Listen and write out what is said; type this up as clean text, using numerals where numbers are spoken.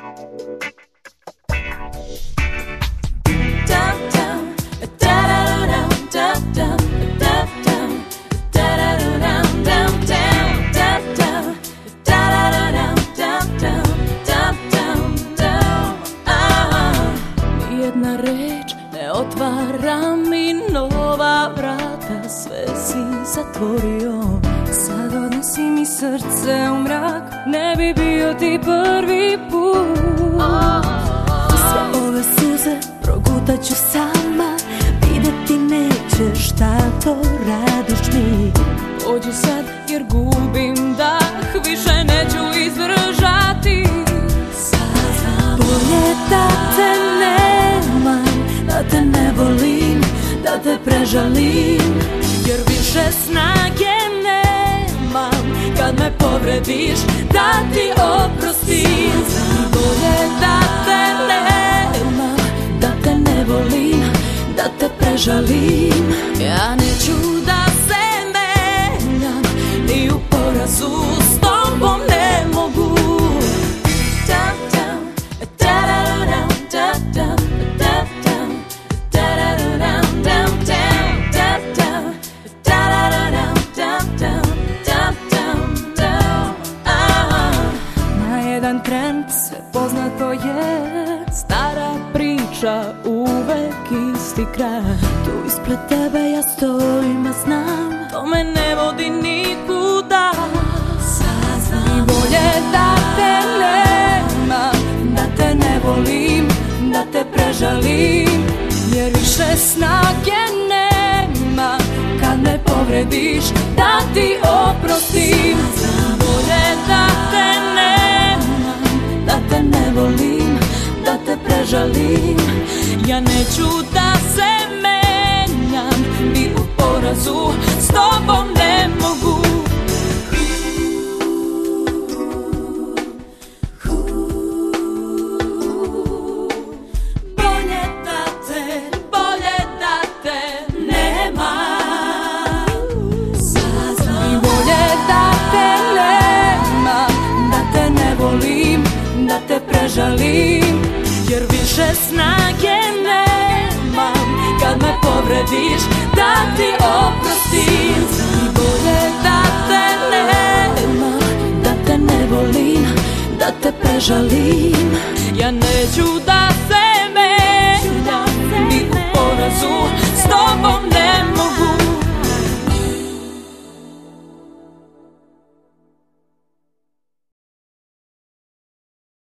Nijedna reč ne otvara mi nova vrata, sve si zatvorio. Sad odnosi mi srce u mrak, ne bi bio ti prvi put. Sve ove suze progutat ću sama, videti nećeš šta to radiš mi. Pođi sad jer gubim dah, više neću izdržati. Bolje da te nemam, da te ne volim, da te prežalim, jer više snage nemam kad me povrediš da ti oprostim. Bolje da te nemam, da te ne volim, da te prežalim. Ja neću da se menjam, ni u porazu s tobom ne mogu. Na jedan tren sve poznato je, stara priča, uvek isti kraj. Tu ispred tebe ja stojim, a znam to me ne vodi nikuda. I bolje da te nemam, da te ne volim, da te prežalim, jer više snage nema kad me povrediš da ti oprostim. Bolje da te nemam, da te ne volim, da te prežalim. Ja neću da se menjam, ni u porazu s tobom ne mogu. Da te prežalim, jer više snage nemam kad me povrediš da ti oprostim. I bolje da te nemam, da te ne volim, da te prežalim. Ja neću da se menjam, ni u porazu s tobom ne mogu.